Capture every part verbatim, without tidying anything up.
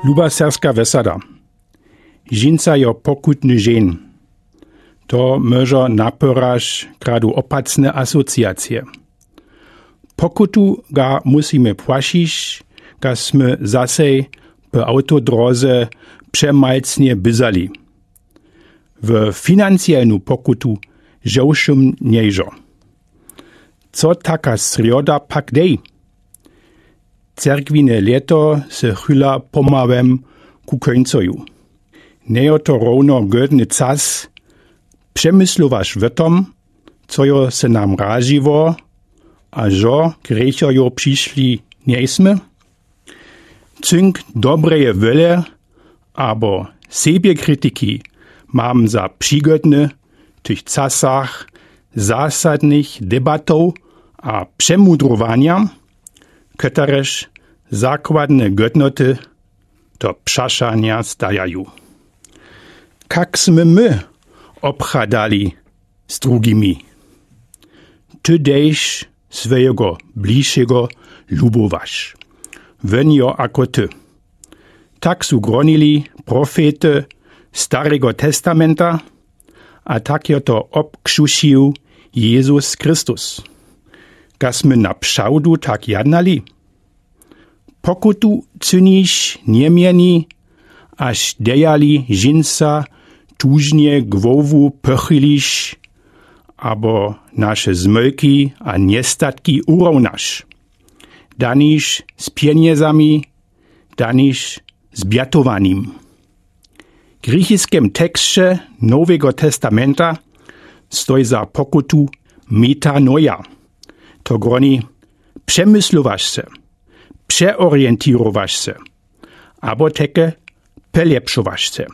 Luba serska wesada. Žinca jo pokutny žen. To może napyraž kradu opacne asociacje. Pokutu ga musimy płacić, ga sme zase po autodroze przemalcnie byzali. W finansjalnu pokutu żołszym nieżo. Co taka srioda pak dej? Cerkwine leto se chyla pomałem ku końcoju. Nejo to równo godny czas przemyslować w tom, co jo se nam raziło, a żo griecho jo przyszli nieśmy? Cynk dobreje wyle, abo siebie krytyki mam za przygodne w tych czasach zasadnych debatów a przemudrowania, ktoreż zakładne godnoty do przaszania stajają. Jak sme my obchadali z drugimi? Ty dejś swojego bliższego lubowasz. Wenio ako ty. Tak su gronili profety Starego Testamenta, a tak je to obkrzuszył Jezus Chrystus. Gasmy na pszałdu tak jadnali. Pokutu cynisz niemieni, aż dejali żinca tużnie głowu pochylisz, abo nasze zmyki a niestatki urovnaš. Daniš z pieniędzami, daniš z biatowaniem. W greckim tekście Nowego Testamenta stoi za pokutu metanoja. To groni przemyslowaš se, przeorientirowaš se, abo teke pelepšovaš se.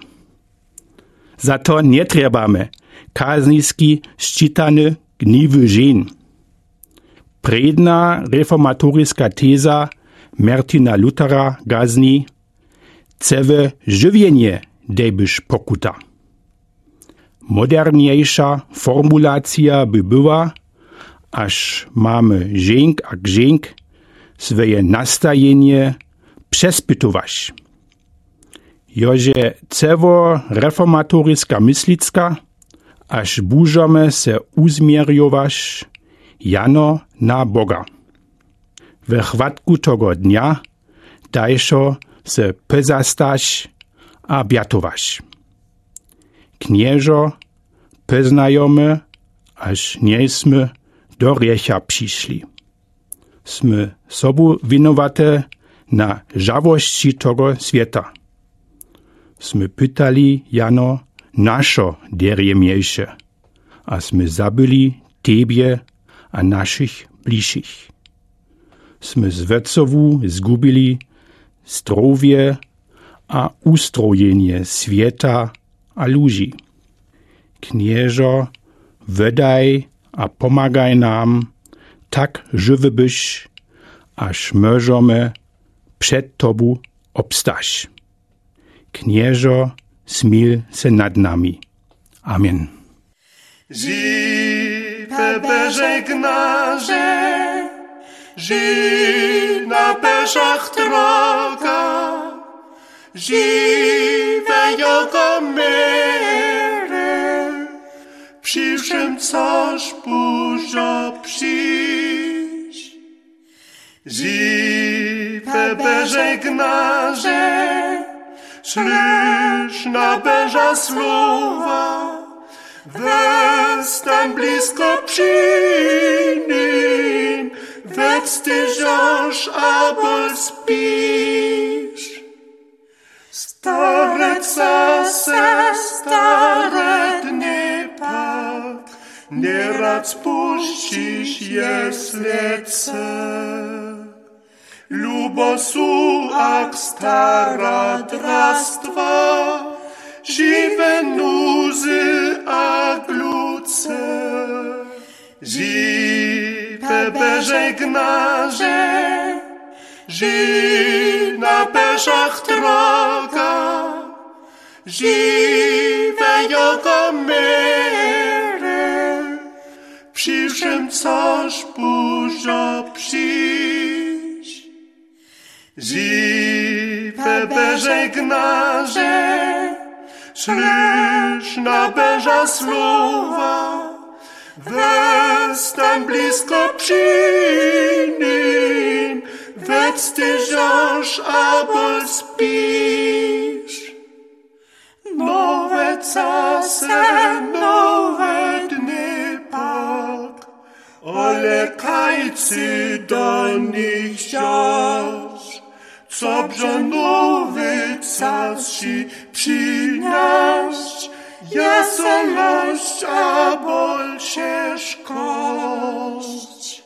Za to nie trebamy kazniski ščitany gniwy žen. Predna reformatoriska teza Martina Luthera gazni cewe żywienie dejbyš pokuta. Moderniejsza formulacja by była, aż mamy ženk a ženk swoje nastajenie przespytować. Jože cewo reformatoriska myslicka, aż bużamy se uzmierjować jano na Boga. We chwatku tego dnia dajszo se pezastaś a biatować. Knieżo peznajomy, aż nieśmy do riecha przyszli. Smy sobu winowate na żałości tego świata. Smy pytali jano naszo derjemniejsze, a smy zabyli Tebie a naszych bliższych. Smy z wecowu zgubili zdrowie a ustrojenie świata a ludzi. Knieżo, wydaj a pomagaj nam, tak żywy byś, aż możemy przed Tobu obstać. Knieżo, smil se nad nami. Amen. Żywe beżegnarze, żyj na beżach droga, żywe jego miry, przyszłym coś burza przyjść. Żywe beżegnarze, słysz na beża słowa, westań blisko przy nim, wec ty żosz albo spisz. Starec se, stare dnie pak, nieraz spuścisz jeśli chce. Lubosu ak stara drastwa, żywe nuzy a gluce. Żywe beżegnarze, żyj na beżach droga, żywe jego miry, przyszłym coś burza przyjść. Żywe Pebe żegnarze, słysz na Boża słowa, westań blisko przy nim, wec ty żąż, a bol spisz. Nowe czasy, nowe dni pak, ale kajcy do nich ściaż, co brzo nowy czas ci przynieść, jasność, a bol ciężkość.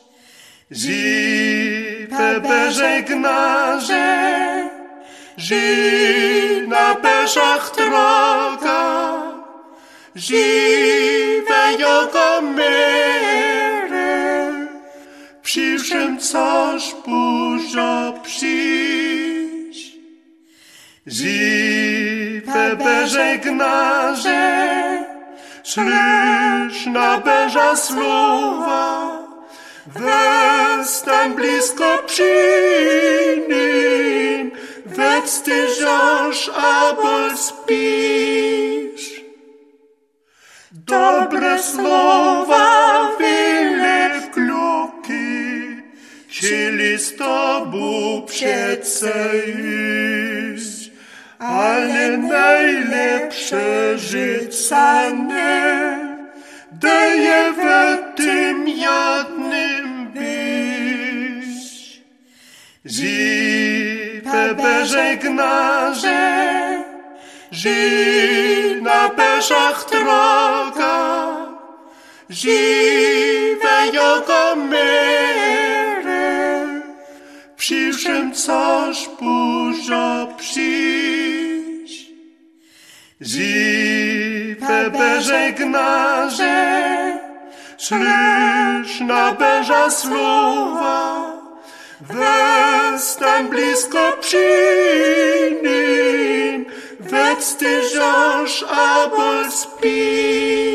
Ży, Pebe żegnarze, ży na beżach droga, żywe jego miry, przyszłym coś burza przyjść. Ży, Pebe żegnarze, słysz na Boża słowa, westań blisko przy nim, wec ty żąż, a bol spisz. Dobre słowa, wiele kluki, chcieli z tobą przece iść, ale najlepsze życia nie daje w tym jednym być. Ży, Pebe żegnarze, ży na beżach droga, żywe jego miry, przyszłym coś burza przyjść. Ży, Pebe żegnarze, słysz na Boża słowa, westań blisko przy nim, wec ty żąż, a bol spisz.